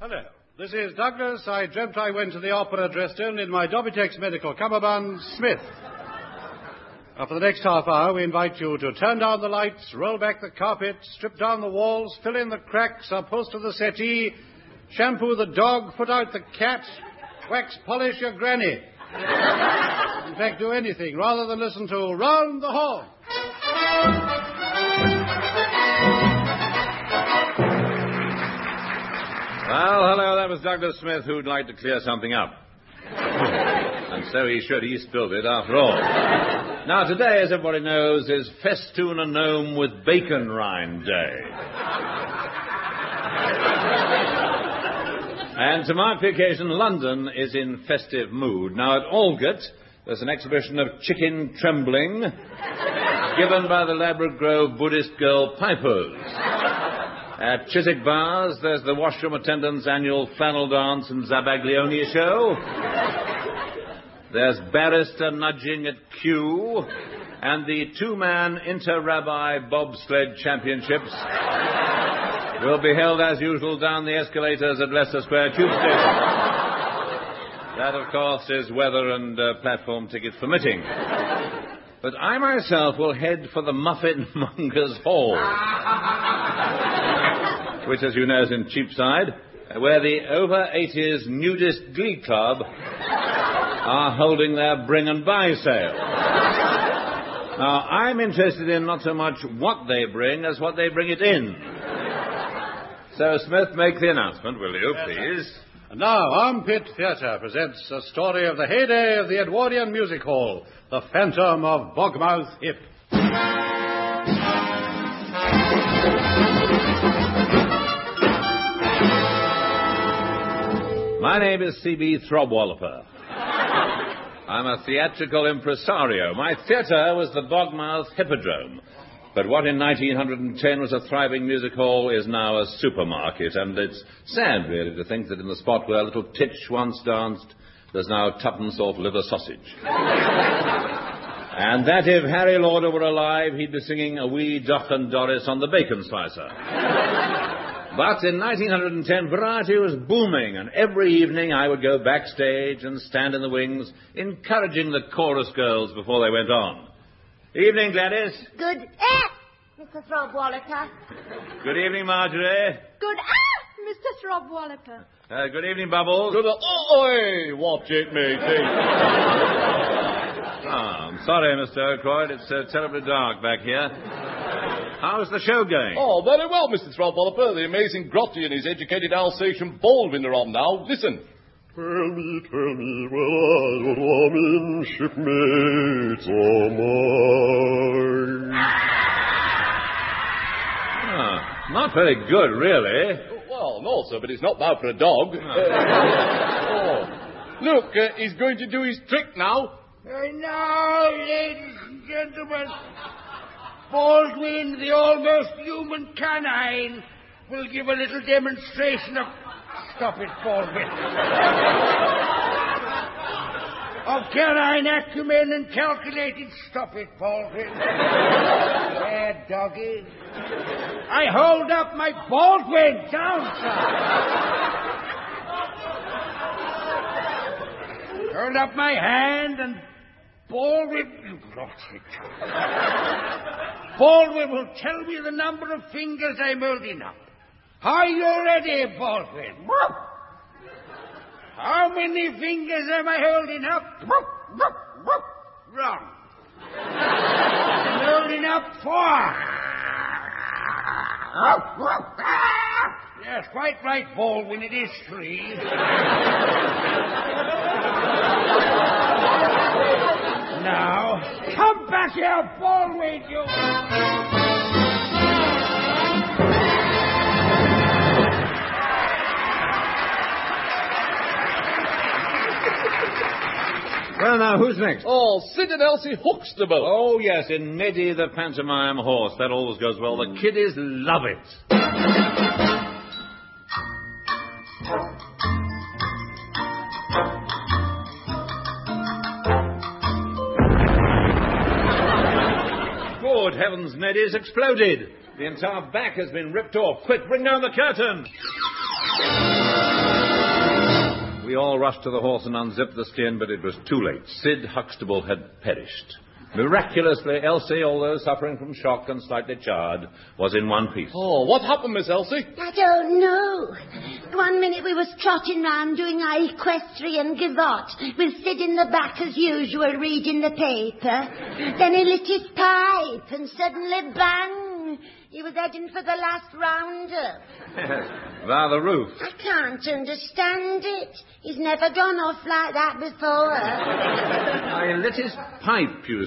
Hello. This is Douglas. I dreamt I went to the opera dressed only in my Dobitex medical cummerbund, Smith. Now, for the next half hour, we invite you to turn down the lights, roll back the carpet, strip down the walls, fill in the cracks, upholster the settee, shampoo the dog, put out the cat, wax polish your granny. In fact, do anything rather than listen to Round the Hall. Well, hello, that was Douglas Smith, who'd like to clear something up. And so he should. He spilled it, after all. Now, today, as everybody knows, is Festoon a Gnome with Bacon Rind Day. And to mark the occasion, London is in festive mood. Now, at Aldgate, there's an exhibition of chicken trembling given by the Ladbroke Grove Buddhist Girl Pipers. At Chiswick Bars, there's the washroom attendants' annual flannel dance and Zabaglione show. There's barrister nudging at Kew, and the two-man inter-rabbi bobsled championships will be held as usual down the escalators at Leicester Square Tube Station. That, of course, is weather and platform tickets permitting. But I myself will head for the Muffin Mongers Hall, which, as you know, is in Cheapside, where the over-80s nudist glee club are holding their bring and buy sale. Now, I'm interested in not so much what they bring as what they bring it in. So, Smith, make the announcement, will you, please? And now, Armpit Theatre presents a story of the heyday of the Edwardian Music Hall, The Phantom of Bogmouth Hip. My name is C.B. Throbwalloper. I'm a theatrical impresario. My theatre was the Bogmouth Hippodrome. But what in 1910 was a thriving music hall is now a supermarket. And it's sad, really, to think that in the spot where little Titch once danced, there's now tuppence off liver sausage. And that if Harry Lauder were alive, he'd be singing a wee Doc and Doris on the bacon slicer. But in 1910, variety was booming, and every evening I would go backstage and stand in the wings, encouraging the chorus girls before they went on. Evening, Gladys. Good, Mr. Throbwalloper. Good evening, Marjorie. Good, Mr. Throbwalloper. Good evening, Bubbles. Good, oi, watch it, matey. I'm sorry, Mr. Oakroyd. It's terribly dark back here. How's the show going? Oh, very well, Mr. Throbwalloper. The amazing Grotty and his educated Alsatian Baldwin are on now. Listen. Tell me, will I warm shipmates of mine? Not very good, really. Well, no, sir, but it's not bad for a dog. Look, he's going to do his trick now. Now, ladies and gentlemen, Baldwin, the almost human canine, will give a little demonstration of... Stop it, Baldwin. Of canine acumen and calculated... Stop it, Baldwin. Bad doggy. I hold up my Baldwin. Down, sir. Hold up my hand and... Baldwin... You lost it. Baldwin will tell me the number of fingers I'm holding up. Are you ready, Baldwin? How many fingers am I holding up? Wrong. I'm holding up 4. Yes, quite right, Baldwin. It is 3. Now, come back here, Baldwin, you... Well, now, who's next? Oh, Sid and Elsie Huxtable. Oh, yes, in Neddy the Pantomime Horse. That always goes well. The kiddies love it. Good heavens, Neddy's exploded. The entire back has been ripped off. Quick, bring down the curtain. We all rushed to the horse and unzipped the skin, but it was too late. Sid Huxtable had perished. Miraculously, Elsie, although suffering from shock and slightly charred, was in one piece. Oh, what happened, Miss Elsie? I don't know. One minute we was trotting round doing our equestrian gavotte, with Sid in the back as usual reading the paper. Then he lit his pipe and suddenly bang! He was heading for the last roundup. Via the roof. I can't understand it. He's never gone off like that before. I lit his pipe, you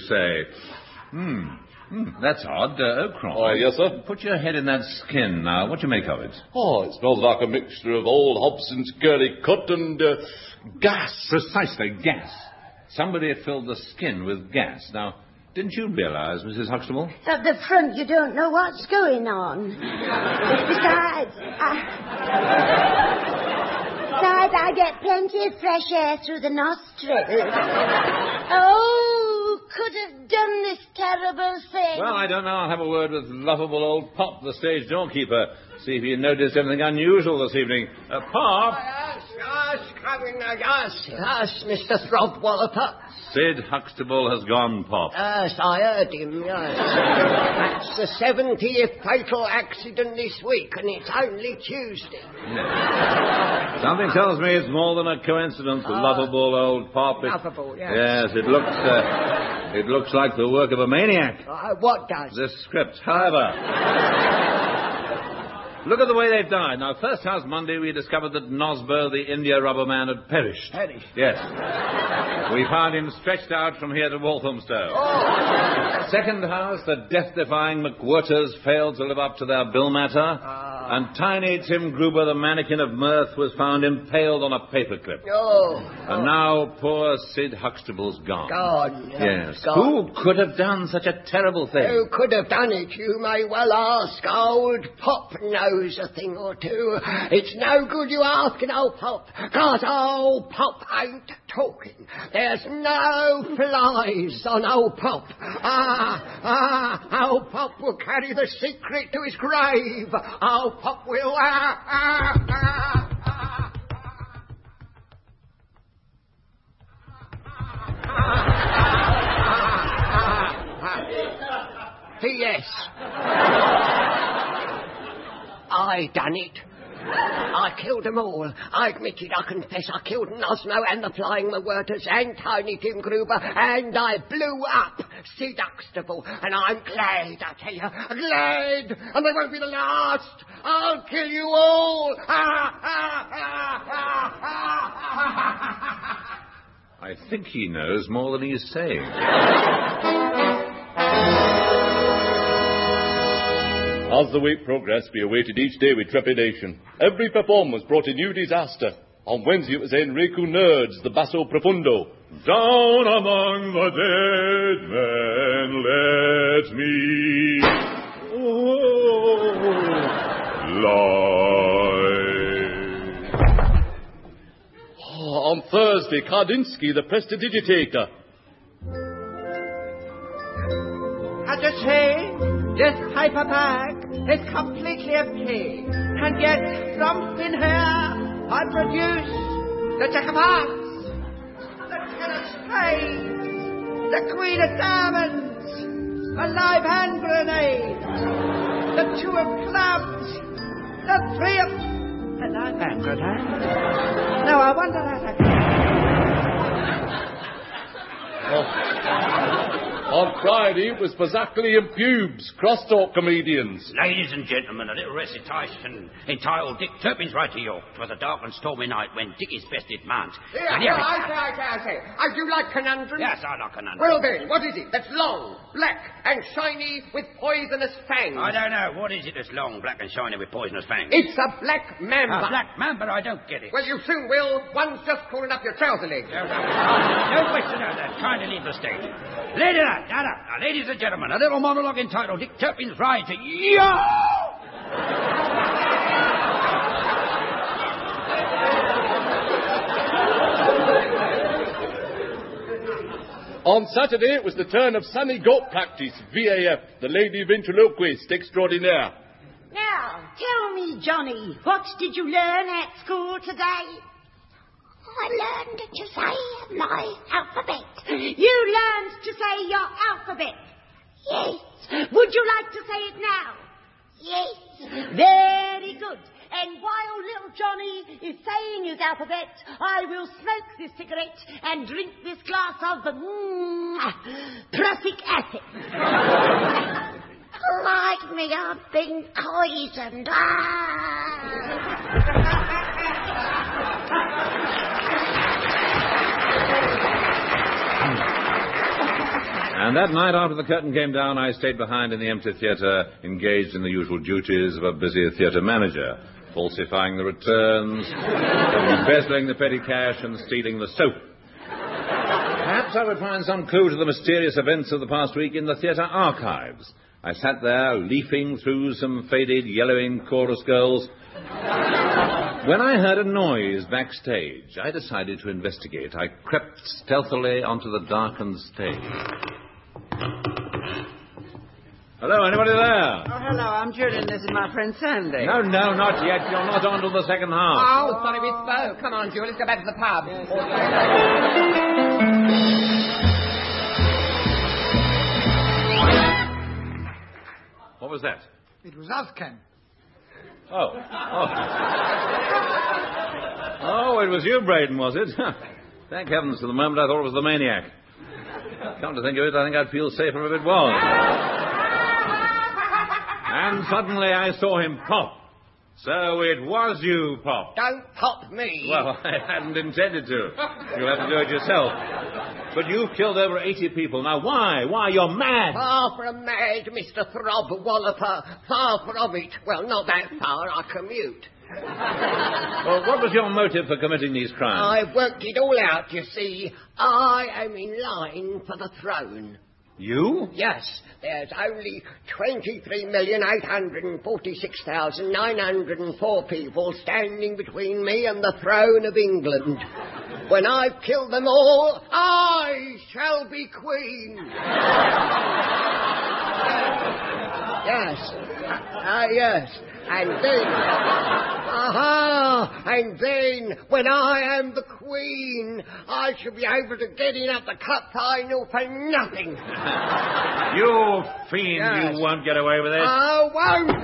say. That's odd. Oakron. Oh, yes, sir? Put your head in that skin now. What do you make of it? Oh, it smells like a mixture of old Hobson's curly cut and gas. Precisely, gas. Somebody had filled the skin with gas. Now, didn't you realize, Mrs. Huxtable? At the front, you don't know what's going on. Besides, I get plenty of fresh air through the nostrils. Oh, could have done this terrible thing. Well, I don't know. I'll have a word with lovable old Pop, the stage doorkeeper. See if he noticed anything unusual this evening. Pop? Yes, Mr. Throbwalloper. Sid Huxtable has gone, Pop. Yes, I heard him, yes. That's the 70th fatal accident this week, and it's only Tuesday. Yeah. Something tells me it's more than a coincidence. Lovable old Pop. Lovable, yes. Yes, it looks like the work of a maniac. What does? This script, however... Look at the way they've died. Now, first house Monday, we discovered that Nosbo, the India rubber man, had perished. Perished? Yes. We found him stretched out from here to Walthamstow. Oh. Second house, the death-defying McWhirters failed to live up to their bill matter. And tiny Tim Gruber, the mannequin of mirth, was found impaled on a paperclip. Oh. And now poor Sid Huxtable's gone. Gone. Yes. Gone. Who could have done such a terrible thing? Who could have done it, you may well ask. Old Pop knows a thing or two. It's no good you asking old Pop, 'cause old Pop ain't talking. There's no flies on old Pop. Old Pop will carry the secret to his grave. Old Pop will... Yes. I done it. I killed them all. I admit it, I confess. I killed Nosmo and the Flying McWhirters and Tiny Tim Gruber, and I blew up Sid Huxtable. And I'm glad, I tell you, glad. And they won't be the last. I'll kill you all. I think he knows more than he's saying. As the week progressed, we awaited each day with trepidation. Every performance brought a new disaster. On Wednesday, it was Enrico Nerds, the Basso Profundo. Down among the dead men, let me lie. On Thursday, Kardinsky, the Prestidigitator. As I say, this paperback is completely empty, and yet from thin air I produce the Jack of Hearts, the Ten of Spades, the Queen of Diamonds, a live hand grenade, the Two of Clubs, the Three of... a live hand grenade? Now I wonder that On Friday, it was Fazakerly and Pubes, crosstalk comedians. Ladies and gentlemen, a little recitation entitled Dick Turpin's Ride to York. 'Twas a dark and stormy night when Dickie's bested mount. I say. I do like conundrums. Yes, I like conundrums. Well then, what is it that's long, black, and shiny with poisonous fangs? I don't know. What is it that's long, black and shiny with poisonous fangs? It's a black mamba. A black mamba? I don't get it. Well, you soon will. One's just pulling up your trouser legs. No question of that. Trying to leave the stage. Now, ladies and gentlemen, a little monologue entitled Dick Turpin's Ride to York. On Saturday, it was the turn of Sunny Goat Practice, VAF, the lady ventriloquist extraordinaire. Now, tell me, Johnny, what did you learn at school today? I learned to say my alphabet. You learned to say your alphabet? Yes. Would you like to say it now? Yes. Very good. And while little Johnny is saying his alphabet, I will smoke this cigarette and drink this glass of prussic acid. Like me, I've been poisoned. And that night, after the curtain came down, I stayed behind in the empty theatre, engaged in the usual duties of a busy theatre manager, falsifying the returns, embezzling the petty cash, and stealing the soap. Perhaps I would find some clue to the mysterious events of the past week in the theatre archives. I sat there, leafing through some faded, yellowing chorus girls. When I heard a noise backstage, I decided to investigate. I crept stealthily onto the darkened stage. Hello, anybody there? Oh, hello, I'm Julian. This is my friend Sandy. No, not yet. You're not on to the second half. Oh, sorry we spoke. Come on, Julian, let's go back to the pub. What was that? It was us, Ken. Oh, it was you, Braden, was it? Thank heavens, for the moment I thought it was the maniac. Come to think of it, I think I'd feel safer if it was. And suddenly I saw him pop. So it was you, Pop. Don't pop me. Well, I hadn't intended to. You'll have to do it yourself. But you've killed over 80 people. Now, why? Why? You're mad. Far from mad, Mr. Throb Walloper. Far from it. Well, not that far. I commute. Well, what was your motive for committing these crimes? I worked it all out, you see. I am in line for the throne. You? Yes, there's only 23,846,904 people standing between me and the throne of England. When I've killed them all, I shall be queen. Yes. And then, when I am the queen, I shall be able to get in at the cup final for nothing. You fiend, yes. You won't get away with it. Oh, won't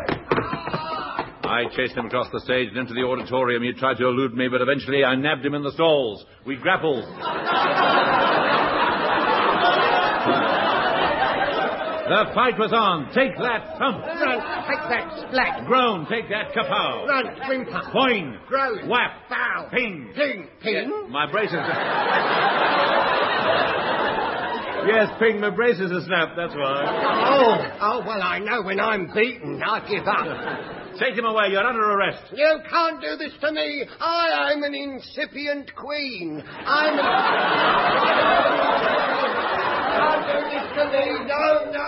I chased him across the stage and into the auditorium. He tried to elude me, but eventually I nabbed him in the stalls. We grappled. The fight was on. Take that thump. Run, take that splat. Groan, take that kapow. Run, whimper. Boing. Groan. Whap. Bow. Ping. Ping. Ping? My braces... Yes, ping, my braces are snapped, that's why. Oh, well, I know when I'm beaten, I give up. Take him away, you're under arrest. You can't do this to me. I am an incipient queen. Can't do this to me. No.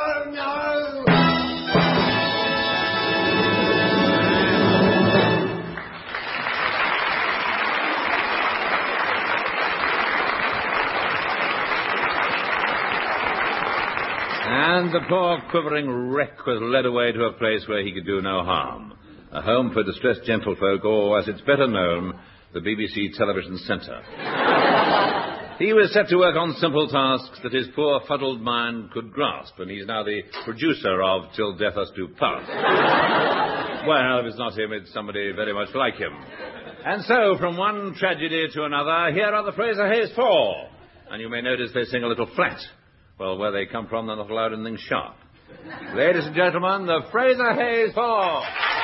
And the poor quivering wreck was led away to a place where he could do no harm. A home for distressed gentlefolk, or, as it's better known, the BBC Television Centre. He was set to work on simple tasks that his poor fuddled mind could grasp, and he's now the producer of Till Death Us Do Part. Well, if it's not him, it's somebody very much like him. And so, from one tragedy to another, here are the Fraser Hayes Four. And you may notice they sing a little flat. Well, where they come from, they're not allowed anything sharp. Ladies and gentlemen, the Fraser Hayes Four.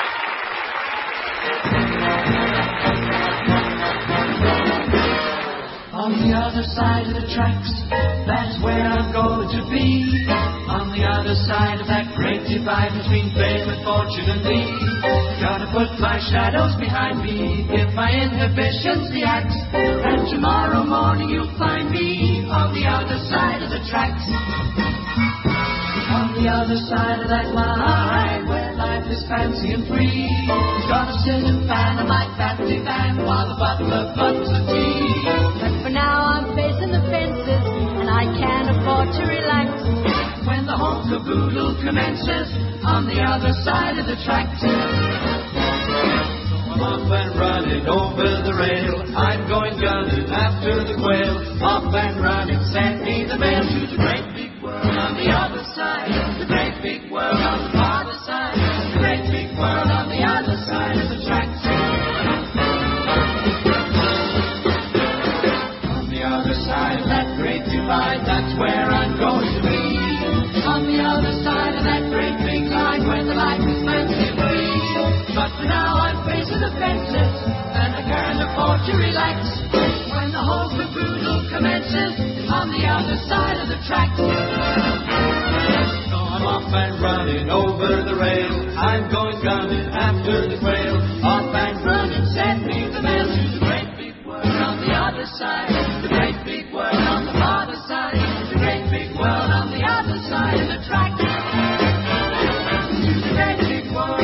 On the other side of the tracks, that's where I'm going to be. On the other side of that great divide between fame and fortune and me. Gonna put my shadows behind me, give my inhibitions the axe. And tomorrow morning you'll find me on the other side of the tracks. On the other side of that line, where life is fancy and free. Gonna sit and fan a mic fancy fan while the butler butters the tea. But for now I'm facing the fences, and I can't afford to relax. When the whole caboodle commences, on the other side of the tracks. I'm off and running over the rail. I'm going gunning after the quail. Off and running, send me the mail to the great big world on the other side. The great big world on the farther side. The great big world on the other side of the tracks. On the other side of that great divide, that's where I'm going to be. On the other side of that great big line, where the life is meant to be. But for now I'm facing the fences, and I can't afford to relax. When the whole caboodle commences, on the other side of the tracks. So I'm off and running over the rail. I'm going gunning after the quail. Off and running, send me the mail to the great big world on the other side. The great big world on the farther side. The great big world on the other side of the tracks. The great big world.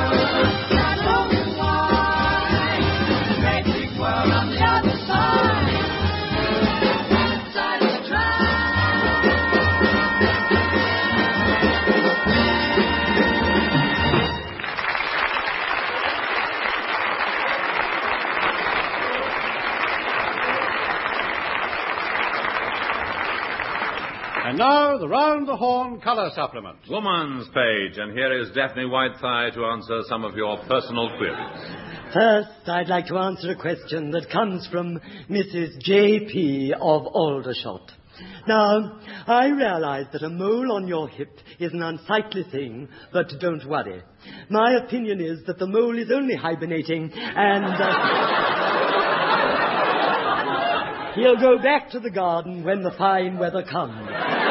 And now, the Round the Horn colour supplement. Woman's page, and here is Daphne Whitethigh to answer some of your personal queries. First, I'd like to answer a question that comes from Mrs. J.P. of Aldershot. Now, I realize that a mole on your hip is an unsightly thing, but don't worry. My opinion is that the mole is only hibernating, and he'll go back to the garden when the fine weather comes.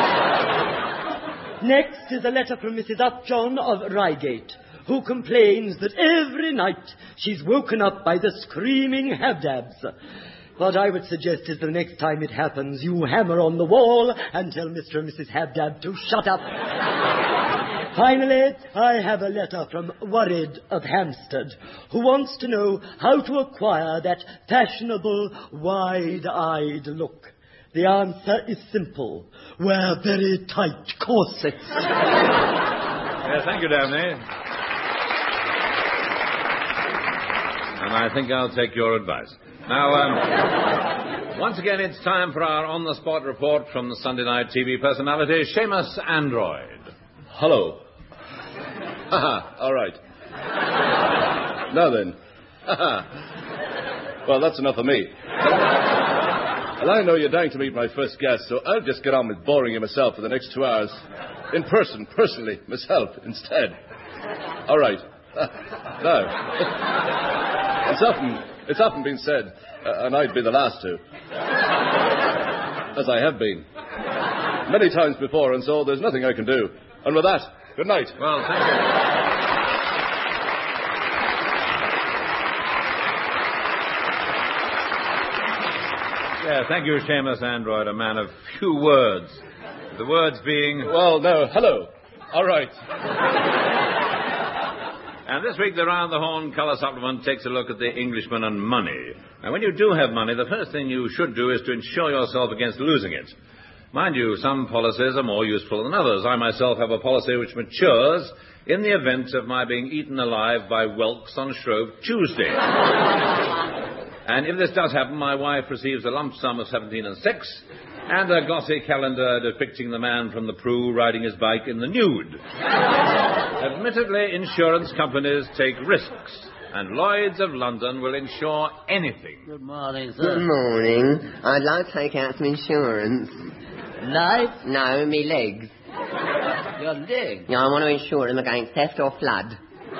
Next is a letter from Mrs. Upjohn of Reigate, who complains that every night she's woken up by the screaming Habdabs. What I would suggest is the next time it happens, you hammer on the wall and tell Mr. and Mrs. Habdab to shut up. Finally, I have a letter from Worried of Hampstead, who wants to know how to acquire that fashionable, wide-eyed look. The answer is simple. Wear very tight corsets. Yes, thank you, Daphne. And I think I'll take your advice. Now, once again, it's time for our on-the-spot report from the Sunday night TV personality, Seamus Android. Hello. All right. Now then. Well, that's enough of me. And I know you're dying to meet my first guest, so I'll just get on with boring you myself for the next 2 hours. In person, personally, myself, instead. All right. Now, it's often been said, and I'd be the last to, as I have been, many times before, and so there's nothing I can do. And with that, good night. Well, thank you. Yeah, thank you, Seamus Android, a man of few words. The words being... Well, no, hello. All right. And this week, the Round the Horn colour supplement takes a look at the Englishman and money. Now, when you do have money, the first thing you should do is to insure yourself against losing it. Mind you, some policies are more useful than others. I myself have a policy which matures in the event of my being eaten alive by whelks on Shrove Tuesday. And if this does happen, my wife receives a lump sum of 17 and 6 and a glossy calendar depicting the man from the Prue riding his bike in the nude. Admittedly, insurance companies take risks, and Lloyd's of London will insure anything. Good morning, sir. Good morning. I'd like to take out some insurance. Life? No, me legs. Your leg? Yeah, I want to insure them against theft or flood.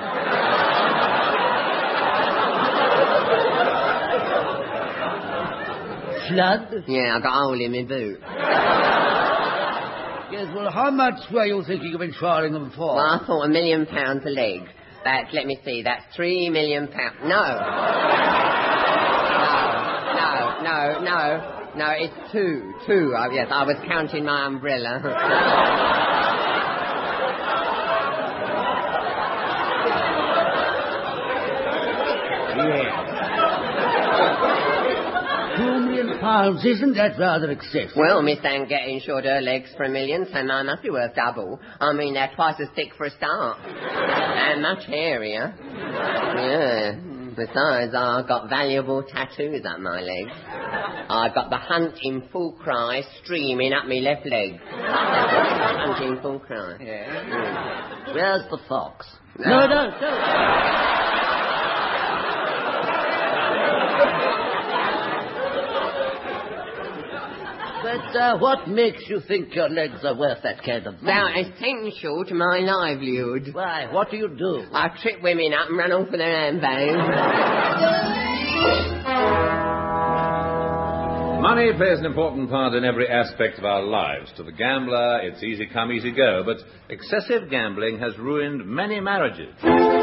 Flood? Yeah, I got a hole in my boot. Yes, well, how much were you thinking of insuring them for? Well, I thought £1 million a leg. That's, let me see, that's £3 million. No, it's two. Yes, I was counting my umbrella. Yeah. £2 million, isn't that rather excessive? Well, Miss Anne get insured her legs for $1 million, so mine must be worth double. I mean, they're twice as thick for a start. And much hairier. Yeah. Besides, I've got valuable tattoos up my legs. I've got the Hunt in full cry streaming up my left leg. Hunt in full cry. Yeah. Where's the fox? No, don't. But what makes you think your legs are worth that kind of money? They're essential to my livelihood. Why? What do you do? I trip women up and run off with their handbags. Money plays an important part in every aspect of our lives. To the gambler, it's easy come, easy go, but excessive gambling has ruined many marriages.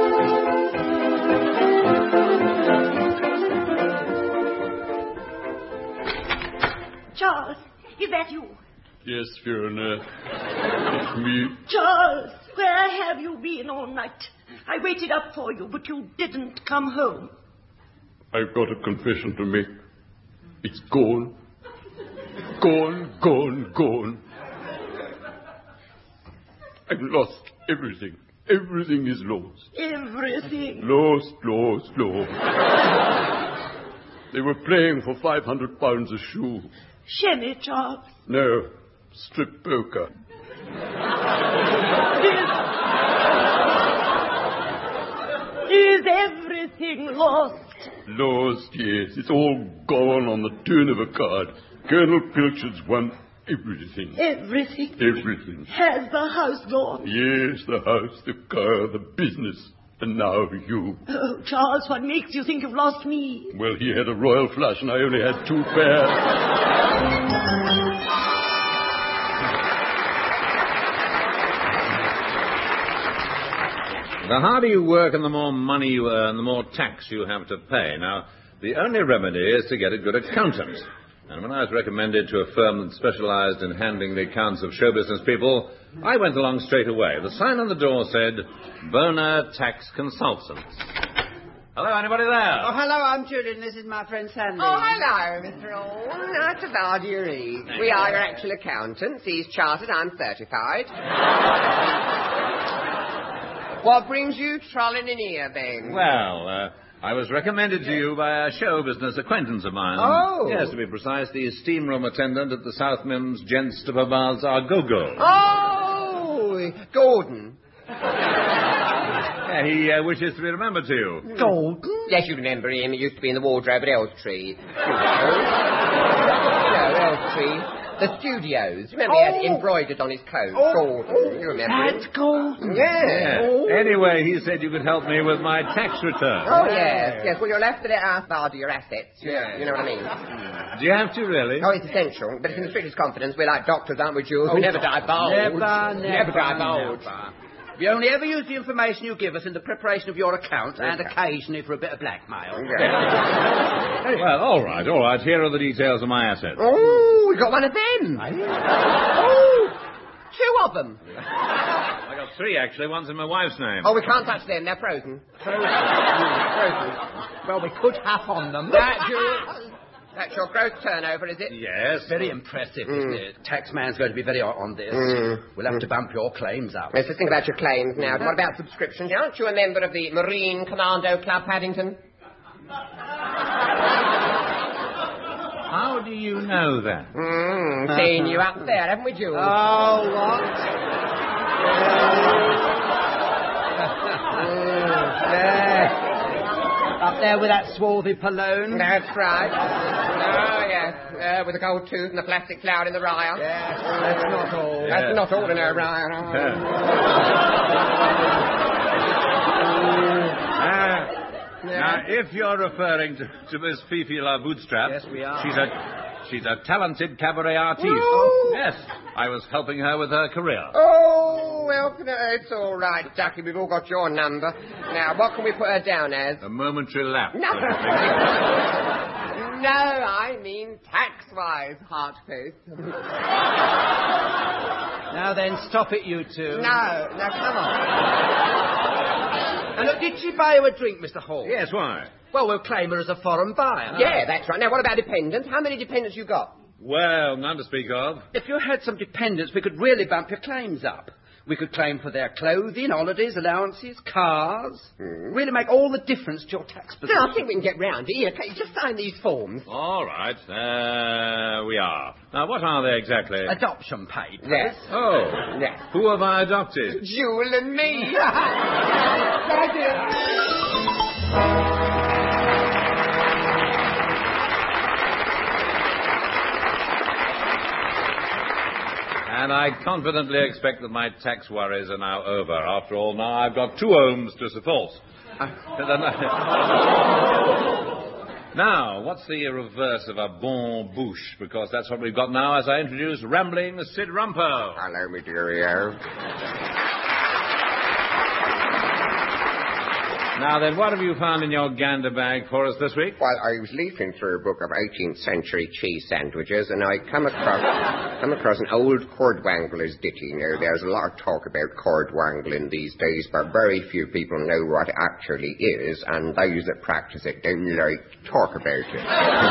Charles, is that you? Yes, Fiona. It's me. Charles, where have you been all night? I waited up for you, but you didn't come home. I've got a confession to make. It's gone. Gone. I've lost everything. Everything is lost. Everything? Lost. They were playing for £500 a shoe. Shenny, Charles. No, strip poker. Is everything lost? Lost, yes. It's all gone on the turn of a card. Colonel Pilchard's won everything. Everything? Everything. Has the house gone? Yes, the house, the car, the business. And now you. Oh, Charles, what makes you think you've lost me? Well, he had a royal flush and I only had 2 pairs. The harder you work and the more money you earn, the more tax you have to pay. Now, the only remedy is to get a good accountant. And when I was recommended to a firm that specialized in handling the accounts of show business people, I went along straight away. The sign on the door said, Boner Tax Consultants. Hello, anybody there? Oh, hello, I'm Julian. This is my friend Sandy. Oh, hello, Mr. Hall. Nice to value your ease. We are your actual accountants. He's chartered, I'm certified. What brings you trolling in here, Ben? Well, I was recommended to you by a show business acquaintance of mine. Oh. Yes, to be precise, the steam room attendant at the South Mims Gents to Bazaar Go-Go. Oh, Gordon. Yeah, he wishes to be remembered to you. Gordon? Yes, you remember him. He used to be in the wardrobe at Elstree. Elstree. The studios. Remember he had it embroidered on his coat? Gordon. You remember That's Gordon. Yeah. Anyway, he said you could help me with my tax return. Oh, yes. Well, you'll have to let us value your assets. You know what I mean? Do you have to, really? Oh, it's essential. But it's in the strictest confidence. We're like doctors, aren't we, Jules? We never divulge. Never divulge. We only ever use the information you give us in the preparation of your account and occasionally for a bit of blackmail. Well, all right. Here are the details of my assets. Oh, we got one of them. Oh, 2 of them. I got 3, actually. One's in my wife's name. Oh, we can't touch them. They're frozen. Frozen. Well, we could hop on them. That's your gross turnover, is it? Yes. Very impressive, isn't it? Taxman's going to be very hot on this. We'll have to bump your claims up. Let's just think about your claims now. What about subscriptions? Aren't you a member of the Marine Commando Club, Paddington? How do you know that? Seen you up there, haven't we, Jules? Oh, what? Up there with that swarthy Pallone? That's right. Oh, yes. With a gold tooth and a plastic flower in the rye. Yes, that's not all. That's not all in her rye. Now, if you're referring to Miss Fifi La Bootstrap... Yes, we are. She's a talented cabaret artiste. Ooh. Yes, I was helping her with her career. Oh, well, it's all right, Ducky. We've all got your number. Now, what can we put her down as? A momentary lapse. No. No, I mean tax-wise, Heartface. Now then, stop it, you two. No, come on. And look, did she buy you a drink, Mr. Hall? Yes, why? Well, we'll claim her as a foreign buyer. Yeah, that's right. Now, what about dependents? How many dependents you got? Well, none to speak of. If you had some dependents, we could really bump your claims up. We could claim for their clothing, holidays, allowances, cars. Really make all the difference to your tax position. I think we can get round it. Here, can you just sign these forms? All right, there we are. Now, what are they exactly? Adoption papers. Yes. Oh. Yes. Who have I adopted? Jewel and me. And I confidently expect that my tax worries are now over. After all, now I've got 2 homes to support. Now, what's the reverse of a bon bouche? Because that's what we've got now as I introduce Rambling Sid Rumpo. Hello, me dearie. Now then, what have you found in your gander bag for us this week? Well, I was leafing through a book of 18th century cheese sandwiches, and I come across an old cordwangler's ditty. Now, there's a lot of talk about cordwangling these days, but very few people know what it actually is, and those that practice it don't like to talk about it.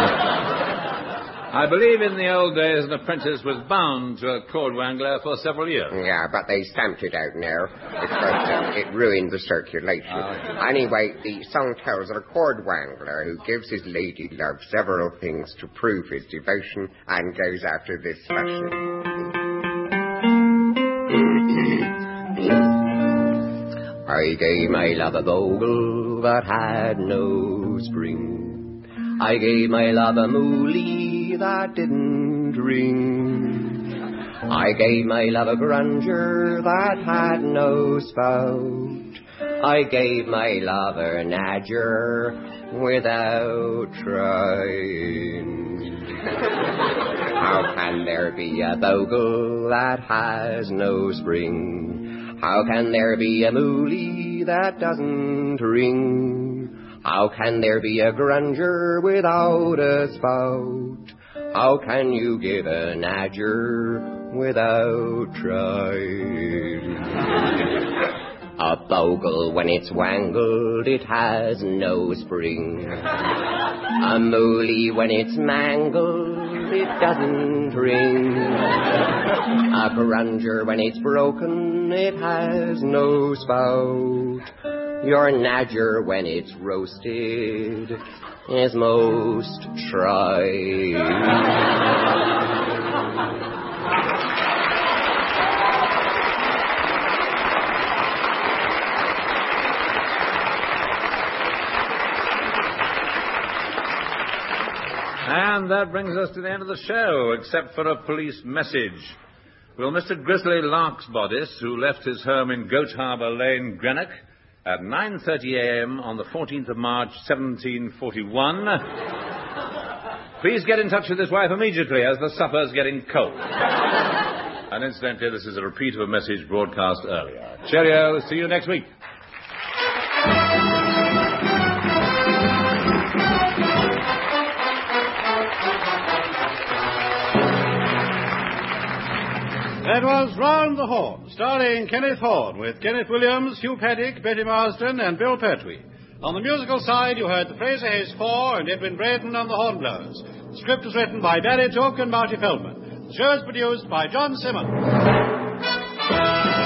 I believe in the old days an apprentice was bound to a cordwangler for several years. Yeah, but they stamped it out now because it ruined the circulation. Anyway, the song tells of a cordwangler who gives his lady love several things to prove his devotion and goes after this fashion. I gave my love a bogle that had no spring. I gave my love a moolie that didn't ring. I gave my love a grungeur that had no spout. I gave my love a nadger without trying. How can there be a bogle that has no spring? How can there be a moolie that doesn't ring? How can there be a grungeur without a spout? How can you give a nadger without trying? A bogle, when it's wangled, it has no spring. A moolie, when it's mangled, it doesn't ring. A grungeur, when it's broken, it has no spout. Your nadger, when it's roasted, is most tried. And that brings us to the end of the show, except for a police message. Will Mr. Grizzly Larksbodice, who left his home in Goat Harbour Lane, Greenock, at 9:30 a.m. on the 14th of March, 1741. Please get in touch with his wife immediately, as the supper's getting cold. And incidentally, this is a repeat of a message broadcast earlier. Cheerio. See you next week. That was Round the Horn, starring Kenneth Horne, with Kenneth Williams, Hugh Paddick, Betty Marsden, and Bill Pertwee. On the musical side, you heard the Fraser Hayes Four and Edwin Braden on the hornblowers. The script was written by Barry Took and Marty Feldman. The show is produced by John Simmons.